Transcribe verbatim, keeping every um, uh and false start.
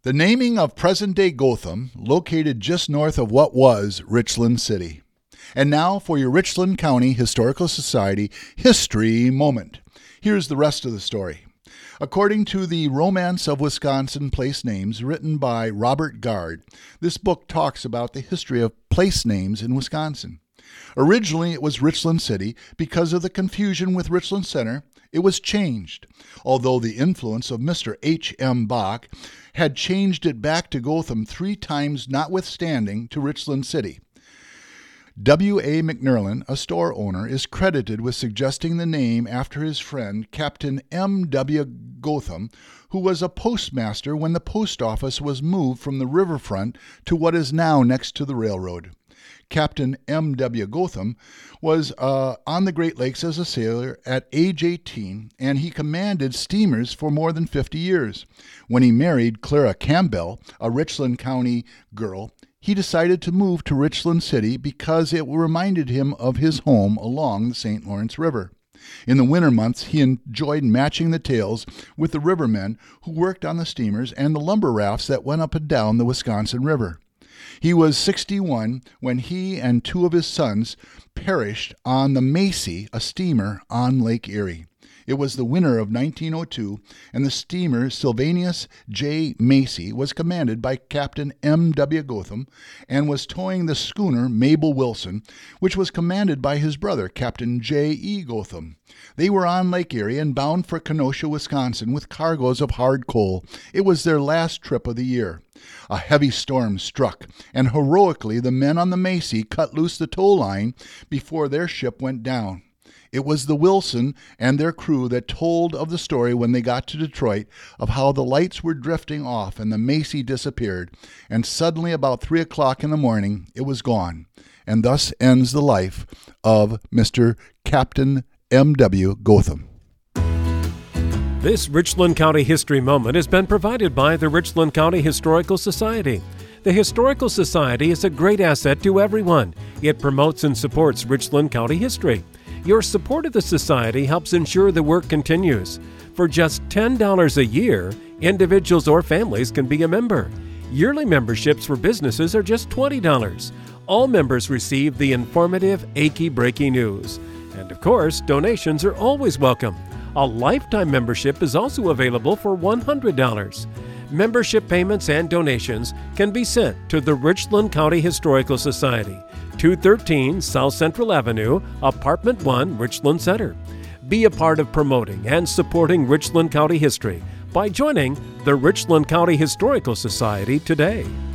The naming of present-day Gotham, located just north of what was Richland City. And now for your Richland County Historical Society History Moment. Here's the rest of the story. According to the Romance of Wisconsin Place Names, written by Robert Gard, this book talks about the history of place names in Wisconsin. Originally, it was Richland City. Because of the confusion with Richland Center, it was changed, although the influence of Mister H M Bach had changed it back to Gotham three times, notwithstanding to Richland City. W A McNerlin, a store owner, is credited with suggesting the name after his friend Captain M W Gotham, who was a postmaster when the post office was moved from the riverfront to what is now next to the railroad. Captain M W Gotham was uh, on the Great Lakes as a sailor at age eighteen, and he commanded steamers for more than fifty years. When he married Clara Campbell, a Richland County girl, he decided to move to Richland City because it reminded him of his home along the Saint Lawrence River. In the winter months, he enjoyed matching the tails with the rivermen who worked on the steamers and the lumber rafts that went up and down the Wisconsin River. He was sixty-one when he and two of his sons perished on the Macy, a steamer on Lake Erie. It was the winter of nineteen oh two, and the steamer Sylvanus J. Macy was commanded by Captain M W Gotham and was towing the schooner Mabel Wilson, which was commanded by his brother, Captain J E. Gotham. They were on Lake Erie and bound for Kenosha, Wisconsin, with cargoes of hard coal. It was their last trip of the year. A heavy storm struck, and heroically the men on the Macy cut loose the tow line before their ship went down. It was the Wilson and their crew that told of the story when they got to Detroit of how the lights were drifting off and the Macy disappeared, and suddenly about three o'clock in the morning it was gone. And thus ends the life of Mister Captain M W Gotham. This Richland County History Moment has been provided by the Richland County Historical Society. The Historical Society is a great asset to everyone. It promotes and supports Richland County history. Your support of the Society helps ensure the work continues. For just ten dollars a year, individuals or families can be a member. Yearly memberships for businesses are just twenty dollars. All members receive the informative, achy-breaky news. And of course, donations are always welcome. A lifetime membership is also available for one hundred dollars. Membership payments and donations can be sent to the Richland County Historical Society, two thirteen South Central Avenue, Apartment one, Richland Center. Be a part of promoting and supporting Richland County history by joining the Richland County Historical Society today.